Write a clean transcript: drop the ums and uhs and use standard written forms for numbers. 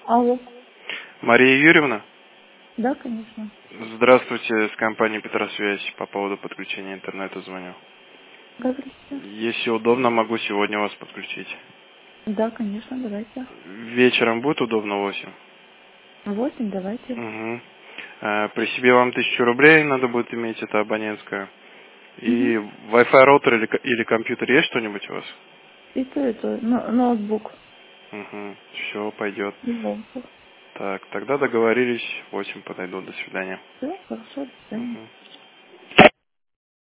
Алло. Мария Юрьевна? Да, конечно. Здравствуйте, с компании Петросвязь. По поводу подключения интернета звоню. Говорите. Если удобно, могу сегодня вас подключить. Да, конечно, давайте. Вечером будет удобно 8? 8, давайте. Угу. При себе вам 1000 рублей надо будет иметь, это абонентская. И Wi-Fi роутер или компьютер есть что-нибудь у вас? И то, ноутбук. Угу. Все, пойдет. И ноутбук. Так, тогда договорились, 8 подойду, до свидания. Все, хорошо, до свидания. Угу.